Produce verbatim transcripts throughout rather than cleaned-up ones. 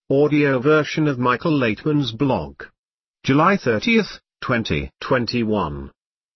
audio version of Michael Laitman's blog. July thirtieth, twenty twenty-one.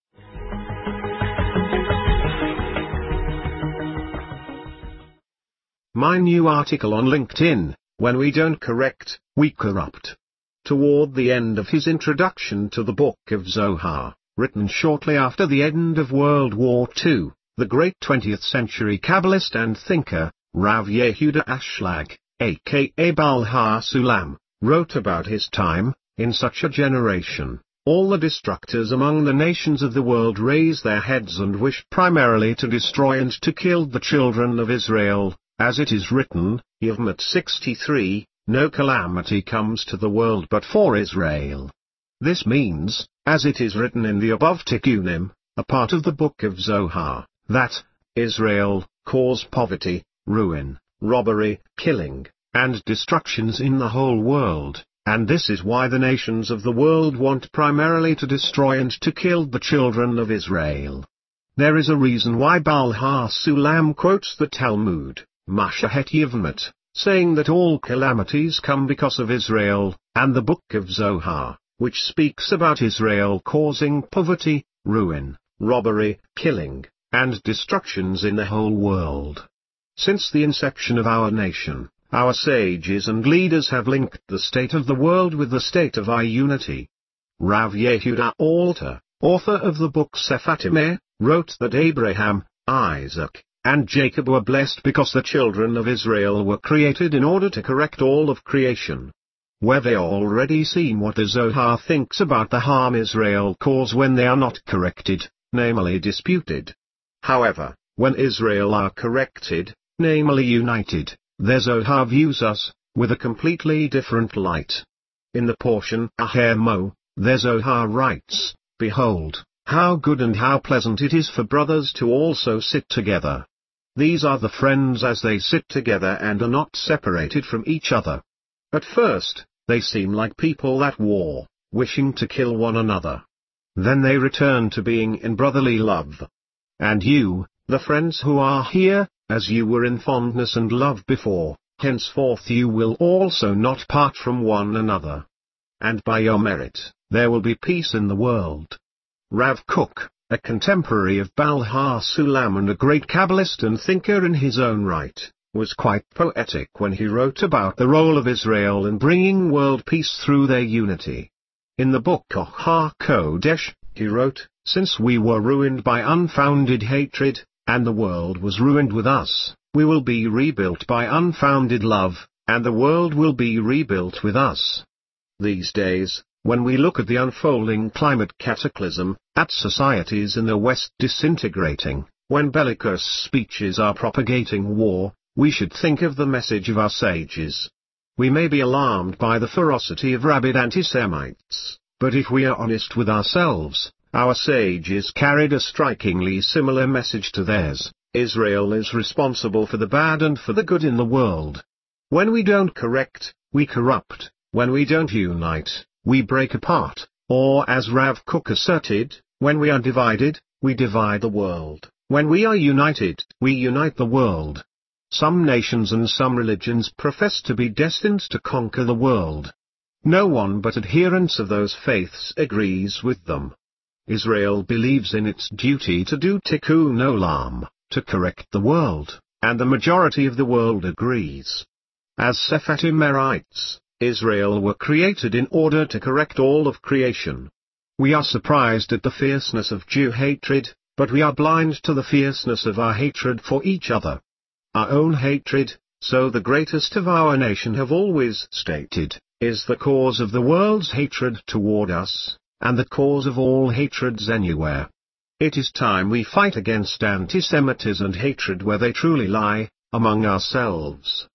My new article on LinkedIn, When We Don't Correct, We Corrupt. Toward the end of his introduction to the Book of Zohar, written shortly after the end of World War Two, the great twentieth century Kabbalist and thinker, Rav Yehuda Ashlag, aka Baal HaSulam, wrote about his time: in such a generation, all the destructors among the nations of the world raise their heads and wish primarily to destroy and to kill the children of Israel, as it is written, Yevamot sixty-three, no calamity comes to the world but for Israel. This means, as it is written in the above Tikkunim, a part of the Book of Zohar, that Israel cause poverty, ruin, robbery, killing, and destructions in the whole world, and this is why the nations of the world want primarily to destroy and to kill the children of Israel. There is a reason why Baal HaSulam quotes the Talmud, Mashahet Yevamot, saying that all calamities come because of Israel, and the Book of Zohar, which speaks about Israel causing poverty, ruin, robbery, killing, and destructions in the whole world. Since the inception of our nation, our sages and leaders have linked the state of the world with the state of our unity. Rav Yehuda Alter, author of the book Sefer Timeh, wrote that Abraham, Isaac, and Jacob were blessed because the children of Israel were created in order to correct all of creation. Where they already seen what the Zohar thinks about the harm Israel cause when they are not corrected, namely disputed. However, when Israel are corrected, namely united, their Zohar views us with a completely different light. In the portion Aher Mo, their Zohar writes, "Behold, how good and how pleasant it is for brothers to also sit together. These are the friends as they sit together and are not separated from each other. At first, they seem like people at war, wishing to kill one another. Then they return to being in brotherly love. And you, the friends who are here, as you were in fondness and love before, henceforth you will also not part from one another. And by your merit, there will be peace in the world." Rav Kook, a contemporary of Baal HaSulam and a great Kabbalist and thinker in his own right, was quite poetic when he wrote about the role of Israel in bringing world peace through their unity. In the book Koch HaKodesh, he wrote, "Since we were ruined by unfounded hatred, and the world was ruined with us, we will be rebuilt by unfounded love, and the world will be rebuilt with us." These days, when we look at the unfolding climate cataclysm, at societies in the West disintegrating, when bellicose speeches are propagating war, we should think of the message of our sages. We may be alarmed by the ferocity of rabid anti-Semites, but if we are honest with ourselves, our sages carried a strikingly similar message to theirs: Israel is responsible for the bad and for the good in the world. When we don't correct, we corrupt. When we don't unite, we break apart, or as Rav Kook asserted, when we are divided, we divide the world. When we are united, we unite the world. Some nations and some religions profess to be destined to conquer the world. No one but adherents of those faiths agrees with them. Israel believes in its duty to do tikkun olam, to correct the world, and the majority of the world agrees. As Sefer Timeh writes, Israel were created in order to correct all of creation. We are surprised at the fierceness of Jew hatred, but we are blind to the fierceness of our hatred for each other. Our own hatred, so the greatest of our nation have always stated, is the cause of the world's hatred toward us, and the cause of all hatreds anywhere. It is time we fight against anti-Semitism and hatred where they truly lie, among ourselves.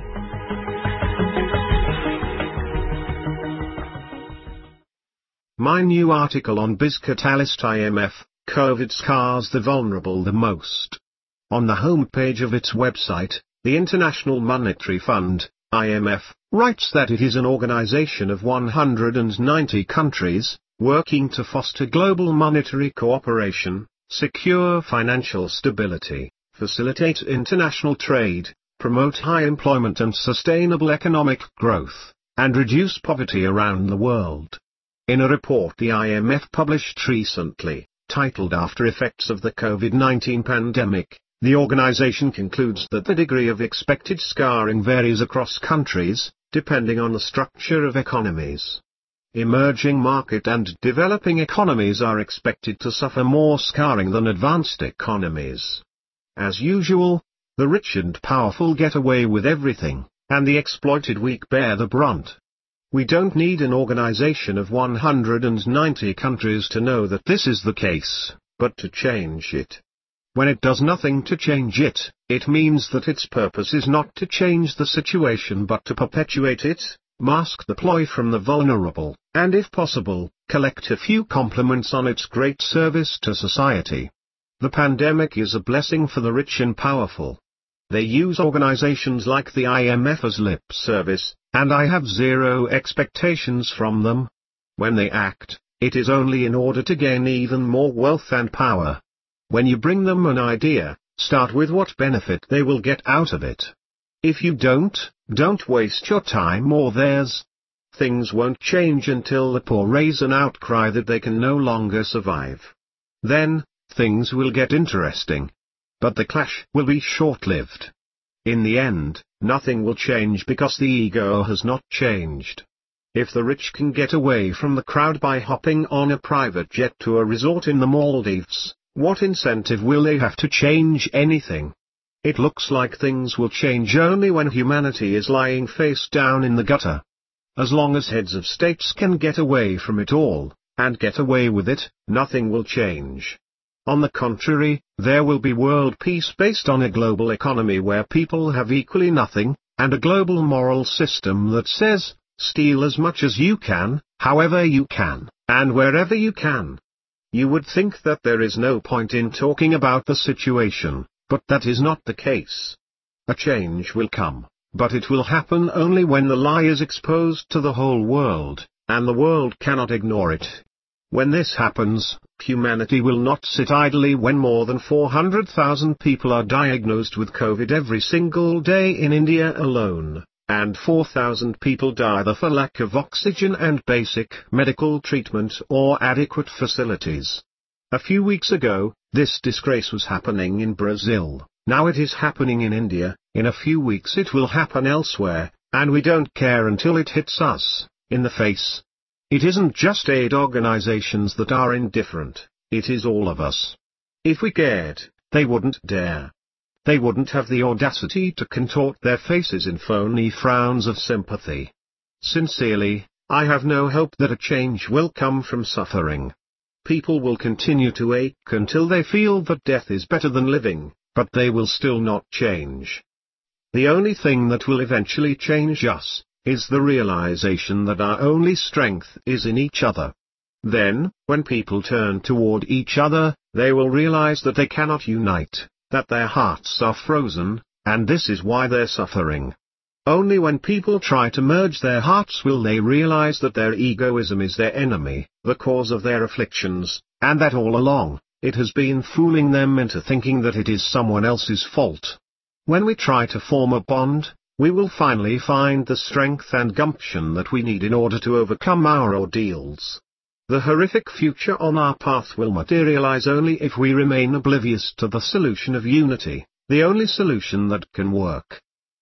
My new article on BizCatalist I M F, COVID scars the vulnerable the most. On the homepage of its website, the International Monetary Fund, I M F, writes that it is an organization of one hundred ninety countries, working to foster global monetary cooperation, secure financial stability, facilitate international trade, promote high employment and sustainable economic growth, and reduce poverty around the world. In a report the I M F published recently, titled After Effects of the COVID nineteen Pandemic, the organization concludes that the degree of expected scarring varies across countries, depending on the structure of economies. Emerging market and developing economies are expected to suffer more scarring than advanced economies. As usual, the rich and powerful get away with everything, and the exploited weak bear the brunt. We don't need an organization of one hundred ninety countries to know that this is the case, but to change it. When it does nothing to change it, it means that its purpose is not to change the situation but to perpetuate it, mask the ploy from the vulnerable, and if possible, collect a few compliments on its great service to society. The pandemic is a blessing for the rich and powerful. They use organizations like the I M F as lip service, and I have zero expectations from them. When they act, it is only in order to gain even more wealth and power. When you bring them an idea, start with what benefit they will get out of it. If you don't, don't waste your time or theirs. Things won't change until the poor raise an outcry that they can no longer survive. Then, things will get interesting. But the clash will be short-lived. In the end, nothing will change because the ego has not changed. If the rich can get away from the crowd by hopping on a private jet to a resort in the Maldives, what incentive will they have to change anything? It looks like things will change only when humanity is lying face down in the gutter. As long as heads of states can get away from it all, and get away with it, nothing will change. On the contrary, there will be world peace based on a global economy where people have equally nothing, and a global moral system that says, steal as much as you can, however you can, and wherever you can. You would think that there is no point in talking about the situation, but that is not the case. A change will come, but it will happen only when the lie is exposed to the whole world, and the world cannot ignore it. When this happens, humanity will not sit idly when more than four hundred thousand people are diagnosed with COVID every single day in India alone, and four thousand people die for lack of oxygen and basic medical treatment or adequate facilities. A few weeks ago, this disgrace was happening in Brazil, now it is happening in India, in a few weeks it will happen elsewhere, and we don't care until it hits us, in the face. It isn't just aid organizations that are indifferent, it is all of us. If we cared, they wouldn't dare. They wouldn't have the audacity to contort their faces in phony frowns of sympathy. Sincerely, I have no hope that a change will come from suffering. People will continue to ache until they feel that death is better than living, but they will still not change. The only thing that will eventually change us is the realization that our only strength is in each other. Then, when people turn toward each other, they will realize that they cannot unite, that their hearts are frozen, and this is why they're suffering. Only when people try to merge their hearts will they realize that their egoism is their enemy, the cause of their afflictions, and that all along, it has been fooling them into thinking that it is someone else's fault. When we try to form a bond, we will finally find the strength and gumption that we need in order to overcome our ordeals. The horrific future on our path will materialize only if we remain oblivious to the solution of unity, the only solution that can work.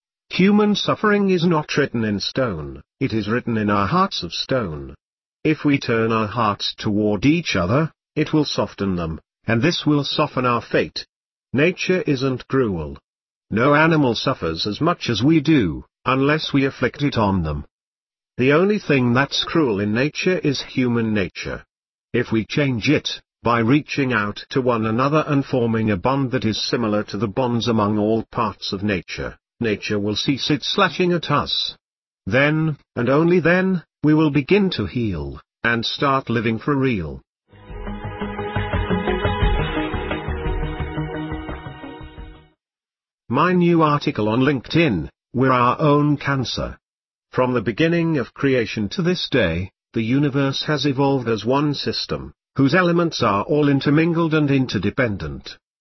Human suffering is not written in stone, it is written in our hearts of stone. If we turn our hearts toward each other, it will soften them, and this will soften our fate. Nature isn't cruel. No animal suffers as much as we do, unless we afflict it on them. The only thing that's cruel in nature is human nature. If we change it, by reaching out to one another and forming a bond that is similar to the bonds among all parts of nature, nature will cease its slashing at us. Then, and only then, we will begin to heal, and start living for real. My new article on LinkedIn, We're Our Own Cancer. From the beginning of creation to this day, the universe has evolved as one system, whose elements are all intermingled and interdependent.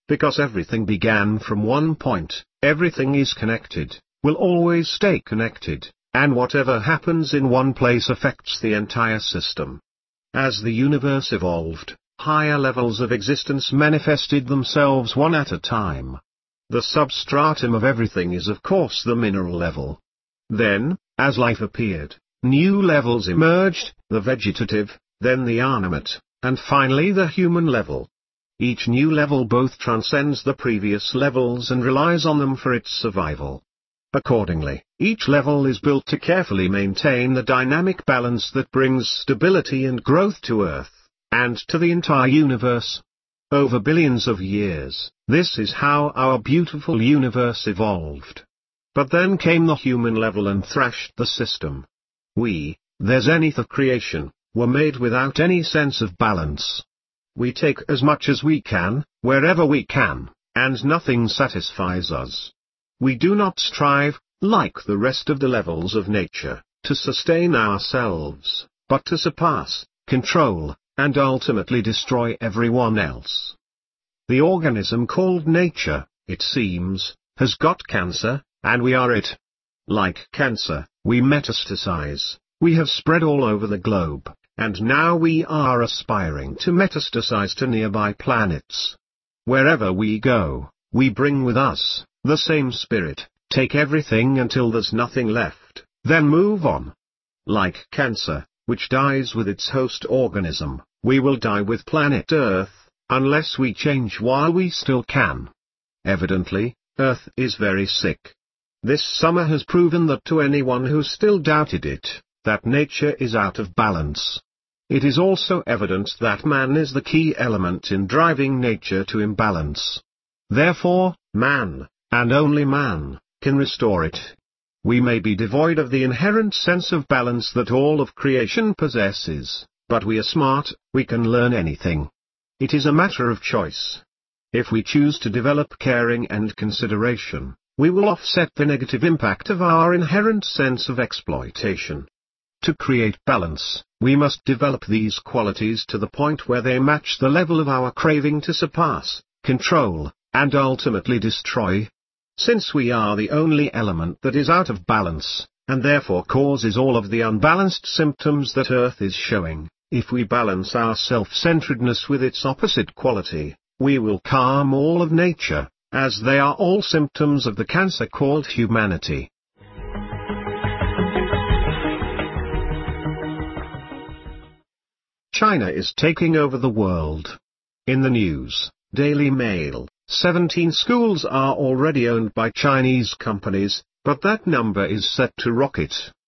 Because everything began from one point, everything is connected, will always stay connected, and whatever happens in one place affects the entire system. As the universe evolved, higher levels of existence manifested themselves one at a time. The substratum of everything is of course the mineral level. Then, as life appeared, new levels emerged, the vegetative, then the animate, and finally the human level. Each new level both transcends the previous levels and relies on them for its survival. Accordingly, each level is built to carefully maintain the dynamic balance that brings stability and growth to Earth, and to the entire universe. Over billions of years, this is how our beautiful universe evolved. But then came the human level and thrashed the system. We, the zenith of creation, were made without any sense of balance. We take as much as we can, wherever we can, and nothing satisfies us. We do not strive, like the rest of the levels of nature, to sustain ourselves, but to surpass, control, and ultimately destroy everyone else. The organism called nature, it seems, has got cancer, and we are it. Like cancer, we metastasize, we have spread all over the globe, and now we are aspiring to metastasize to nearby planets. Wherever we go, we bring with us the same spirit, take everything until there's nothing left, then move on. Like cancer, which dies with its host organism, we will die with planet Earth, unless we change while we still can. Evidently, Earth is very sick. This summer has proven that to anyone who still doubted it, that nature is out of balance. It is also evident that man is the key element in driving nature to imbalance. Therefore, man, and only man, can restore it. We may be devoid of the inherent sense of balance that all of creation possesses, but we are smart, we can learn anything. It is a matter of choice. If we choose to develop caring and consideration, we will offset the negative impact of our inherent sense of exploitation. To create balance, we must develop these qualities to the point where they match the level of our craving to surpass, control, and ultimately destroy. Since we are the only element that is out of balance, and therefore causes all of the unbalanced symptoms that Earth is showing, if we balance our self-centeredness with its opposite quality, we will calm all of nature, as they are all symptoms of the cancer called humanity. China is taking over the world. In the news, Daily Mail, seventeen schools are already owned by Chinese companies, but that number is set to rocket.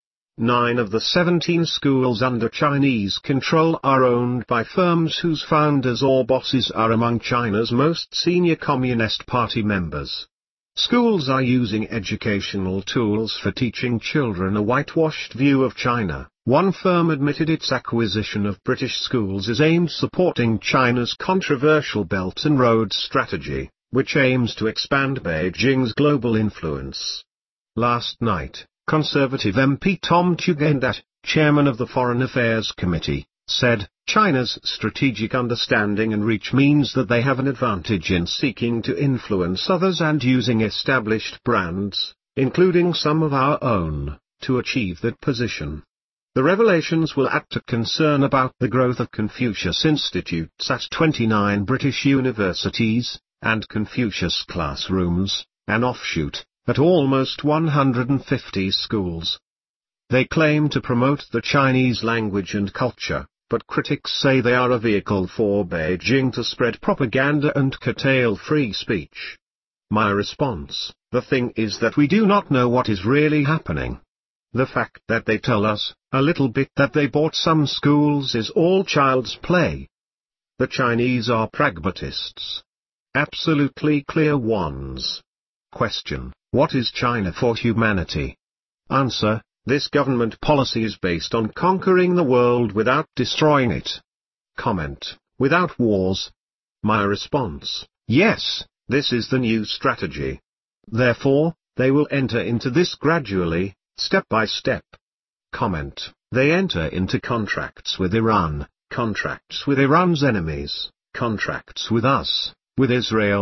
Nine of the seventeen schools under Chinese control are owned by firms whose founders or bosses are among China's most senior Communist Party members. Schools are using educational tools for teaching children a whitewashed view of China. One firm admitted its acquisition of British schools is aimed supporting China's controversial Belt and Road strategy, which aims to expand Beijing's global influence. Last night, Conservative M P Tom Tugendhat, chairman of the Foreign Affairs Committee, said, China's strategic understanding and reach means that they have an advantage in seeking to influence others and using established brands, including some of our own, to achieve that position. The revelations will add to concern about the growth of Confucius Institutes at twenty-nine British universities, and Confucius classrooms, an offshoot, at almost one hundred fifty schools. They claim to promote the Chinese language and culture, but critics say they are a vehicle for Beijing to spread propaganda and curtail free speech. My response: the thing is that we do not know what is really happening. The fact that they tell us, a little bit, that they bought some schools is all child's play. The Chinese are pragmatists. Absolutely clear ones. Question: what is China for humanity? Answer: this government policy is based on conquering the world without destroying it. Comment: without wars. My response: yes, this is the new strategy. Therefore, they will enter into this gradually, step by step. Comment: they enter into contracts with Iran, contracts with Iran's enemies, contracts with us, with Israel,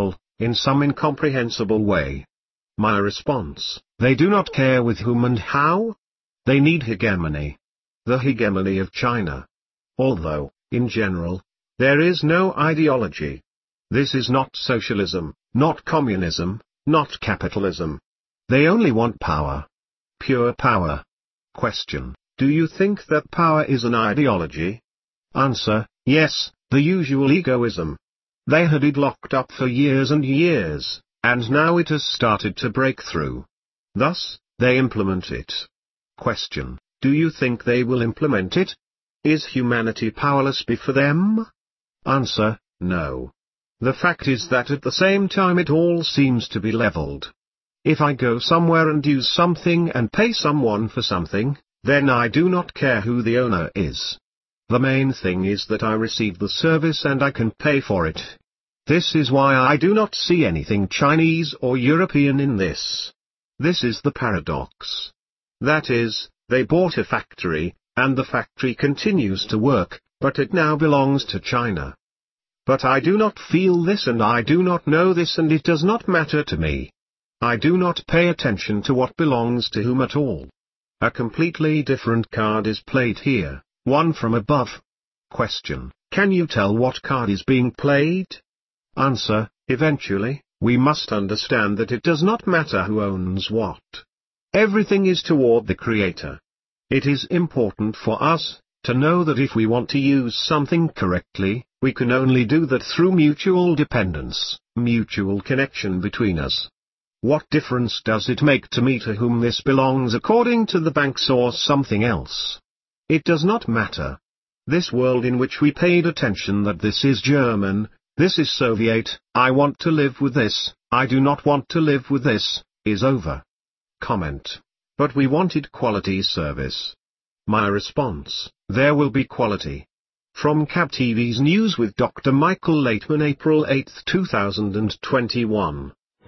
in some incomprehensible way. My response: they do not care with whom and how. They need hegemony. The hegemony of China. Although, in general, there is no ideology. This is not socialism, not communism, not capitalism. They only want power. Pure power. Question: do you think that power is an ideology? Answer: yes, the usual egoism. They had it locked up for years and years, and now it has started to break through. Thus, they implement it. Question: do you think they will implement it? Is humanity powerless before them? Answer: no. The fact is that at the same time it all seems to be leveled. If I go somewhere and use something and pay someone for something, then I do not care who the owner is. The main thing is that I receive the service and I can pay for it. This is why I do not see anything Chinese or European in this. This is the paradox. That is, they bought a factory, and the factory continues to work, but it now belongs to China. But I do not feel this and I do not know this and it does not matter to me. I do not pay attention to what belongs to whom at all. A completely different card is played here, one from above. Question: can you tell what card is being played? Answer: eventually, we must understand that it does not matter who owns what. Everything is toward the Creator. It is important for us to know that if we want to use something correctly, we can only do that through mutual dependence, mutual connection between us. What difference does it make to me to whom this belongs according to the banks or something else? It does not matter. This world in which we paid attention that this is German, this is Soviet, I want to live with this, I do not want to live with this, is over. Comment: but we wanted quality service. My response: there will be quality. From C A B T V's News with Doctor Michael Laitman, April eighth two thousand twenty-one.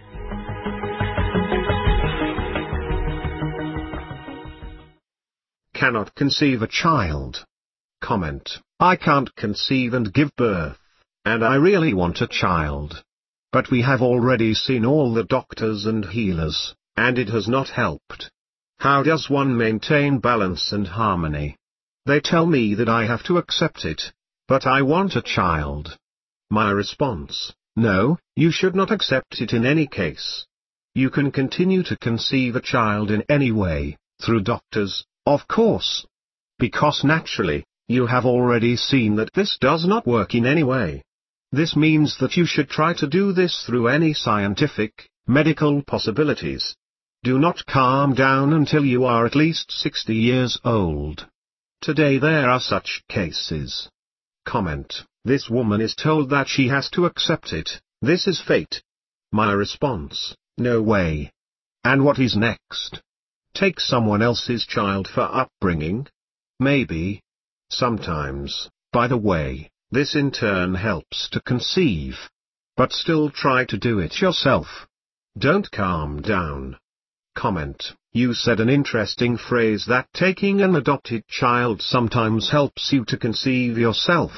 Cannot conceive a child. Comment: I can't conceive and give birth, and I really want a child. But we have already seen all the doctors and healers, and it has not helped. How does one maintain balance and harmony? They tell me that I have to accept it, but I want a child. My response: no, you should not accept it in any case. You can continue to conceive a child in any way, through doctors, of course. Because naturally, you have already seen that this does not work in any way. This means that you should try to do this through any scientific, medical possibilities. Do not calm down until you are at least sixty years old. Today there are such cases. Comment: this woman is told that she has to accept it, this is fate. My response: no way. And what is next? Take someone else's child for upbringing? Maybe. Sometimes, by the way, this in turn helps to conceive. But still try to do it yourself. Don't calm down. Comment: you said an interesting phrase that taking an adopted child sometimes helps you to conceive yourself.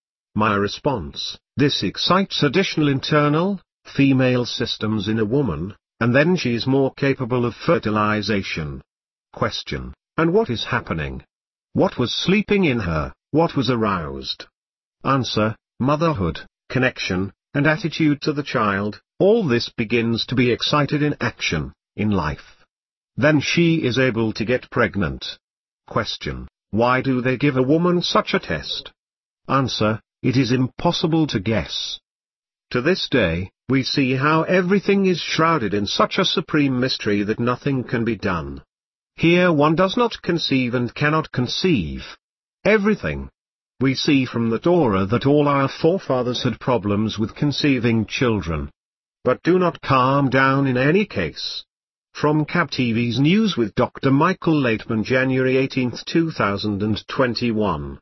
My response: this excites additional internal, female systems in a woman, and then she is more capable of fertilization. Question: and what is happening? What was sleeping in her, what was aroused? Answer: motherhood, connection, and attitude to the child, all this begins to be excited in action, in life. Then she is able to get pregnant. Question: why do they give a woman such a test? Answer: it is impossible to guess. To this day, we see how everything is shrouded in such a supreme mystery that nothing can be done. Here one does not conceive and cannot conceive. Everything. We see from the Torah that all our forefathers had problems with conceiving children. But do not calm down in any case. From C A B T V's News with Doctor Michael Laitman, January eighteenth two thousand twenty-one.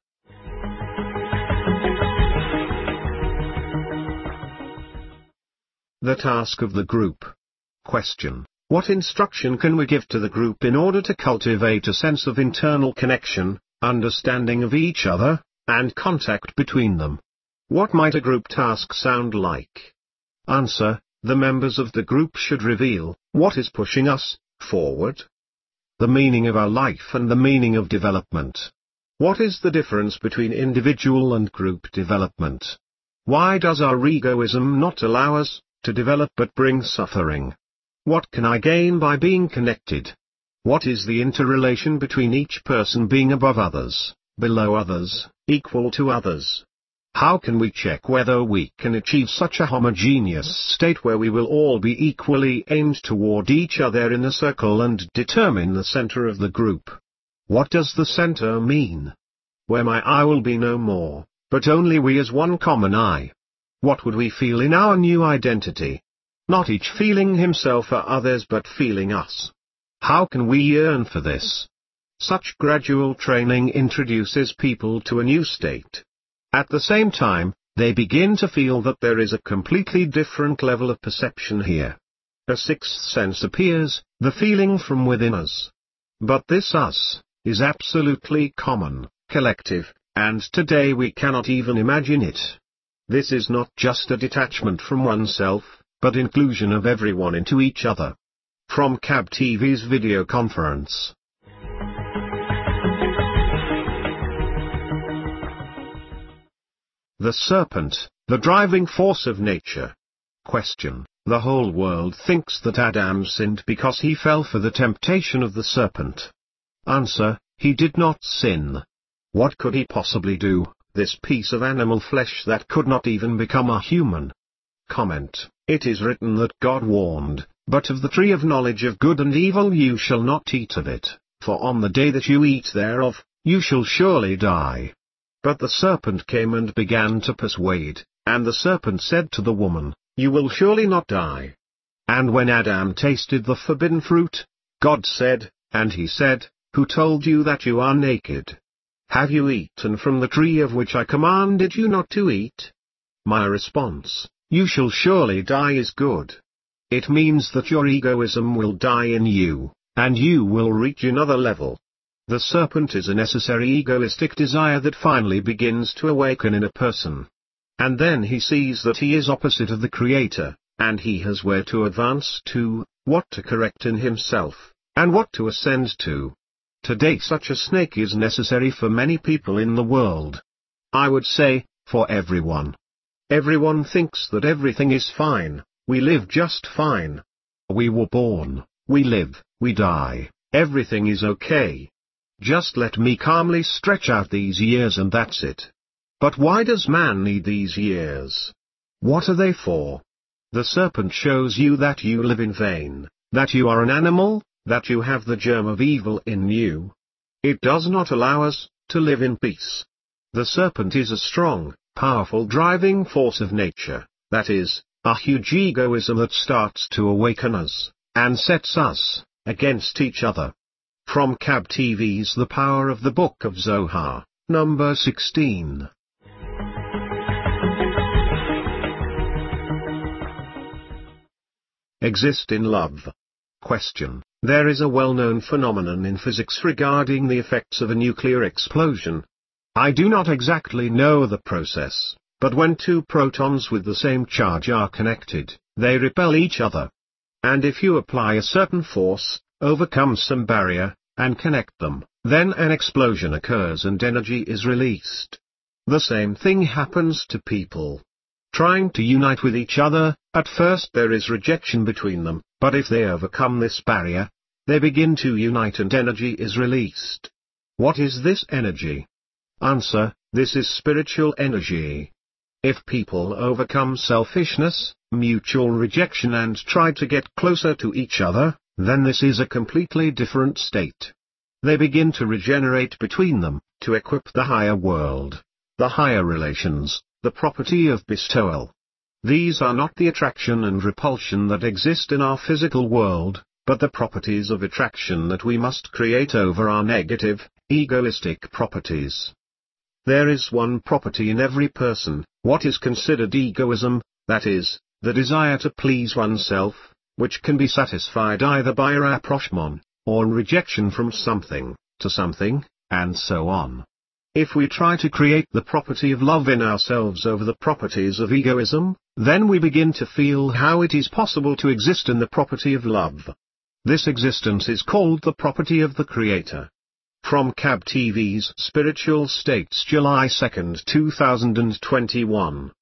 The task of the group. Question: what instruction can we give to the group in order to cultivate a sense of internal connection, understanding of each other, and contact between them? What might a group task sound like? Answer: The members of the group should reveal what is pushing us forward, the meaning of our life and the meaning of development. What is the difference between individual and group development? Why does our egoism not allow us to develop but bring suffering? What can I gain by being connected? What is the interrelation between each person being above others, below others, equal to others? How can we check whether we can achieve such a homogeneous state where we will all be equally aimed toward each other in a circle and determine the center of the group? What does the center mean? Where my I will be no more, but only we as one common I. What would we feel in our new identity? Not each feeling himself or others but feeling us. How can we yearn for this? Such gradual training introduces people to a new state. At the same time, they begin to feel that there is a completely different level of perception here. A sixth sense appears, the feeling from within us. But this us is absolutely common, collective, and today we cannot even imagine it. This is not just a detachment from oneself, but inclusion of everyone into each other. From C A B T V's video conference. The serpent, the driving force of nature. Question: the whole world thinks that Adam sinned because he fell for the temptation of the serpent. Answer: he did not sin. What could he possibly do, this piece of animal flesh that could not even become a human? Comment: it is written that God warned, but of the tree of knowledge of good and evil you shall not eat of it, for on the day that you eat thereof, you shall surely die. But the serpent came and began to persuade, and the serpent said to the woman, you will surely not die. And when Adam tasted the forbidden fruit, God said, and he said, who told you that you are naked? Have you eaten from the tree of which I commanded you not to eat? My response: you shall surely die is good. It means that your egoism will die in you, and you will reach another level. The serpent is a necessary egoistic desire that finally begins to awaken in a person. And then he sees that he is opposite of the Creator, and he has where to advance to, what to correct in himself, and what to ascend to. Today such a snake is necessary for many people in the world. I would say, for everyone. Everyone thinks that everything is fine, we live just fine. We were born, we live, we die, everything is okay. Just let me calmly stretch out these years and that's it. But why does man need these years? What are they for? The serpent shows you that you live in vain, that you are an animal, that you have the germ of evil in you. It does not allow us to live in peace. The serpent is a strong, powerful driving force of nature, that is, a huge egoism that starts to awaken us, and sets us against each other. From C A B T V's The Power of the Book of Zohar, number sixteen. Exist in love. Question: there is a well-known phenomenon in physics regarding the effects of a nuclear explosion. I do not exactly know the process, but when two protons with the same charge are connected, they repel each other. And if you apply a certain force, overcome some barrier, and connect them, then an explosion occurs and energy is released. The same thing happens to people. Trying to unite with each other, at first there is rejection between them, but if they overcome this barrier, they begin to unite and energy is released. What is this energy? Answer: this is spiritual energy. If people overcome selfishness, mutual rejection and try to get closer to each other, then this is a completely different state. They begin to regenerate between them, to equip the higher world, the higher relations, the property of bestowal. These are not the attraction and repulsion that exist in our physical world, but the properties of attraction that we must create over our negative, egoistic properties. There is one property in every person, what is considered egoism, that is, the desire to please oneself, which can be satisfied either by rapprochement, or rejection from something, to something, and so on. If we try to create the property of love in ourselves over the properties of egoism, then we begin to feel how it is possible to exist in the property of love. This existence is called the property of the Creator. From C A B T V's Spiritual States, July second, two thousand twenty-one.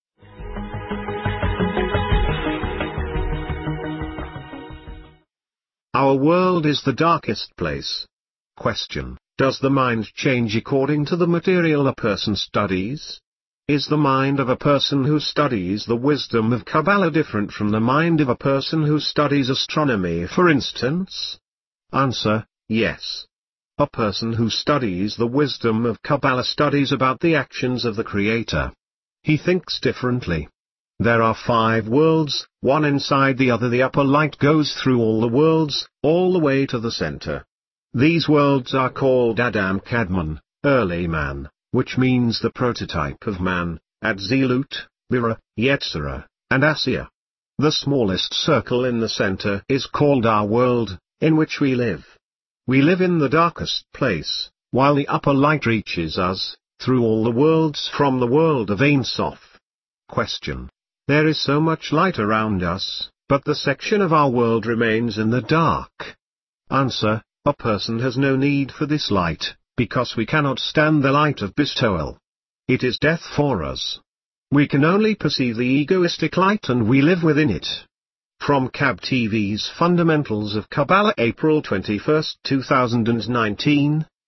Our world is the darkest place. Question: does the mind change according to the material a person studies? Is the mind of a person who studies the wisdom of Kabbalah different from the mind of a person who studies astronomy, for instance? Answer: yes. A person who studies the wisdom of Kabbalah studies about the actions of the Creator. He thinks differently. There are five worlds, one inside the other. The upper light goes through all the worlds, all the way to the center. These worlds are called Adam Kadmon, early man, which means the prototype of man, Atzilut, Bira, Yetzirah, and Asiya. The smallest circle in the center is called our world, in which we live. We live in the darkest place, while the upper light reaches us, through all the worlds from the world of Ein Sof. Question: there is so much light around us, but the section of our world remains in the dark. Answer: a person has no need for this light, because we cannot stand the light of bestowal. It is death for us. We can only perceive the egoistic light and we live within it. From C A B T V's Fundamentals of Kabbalah, April twenty-first, two thousand nineteen.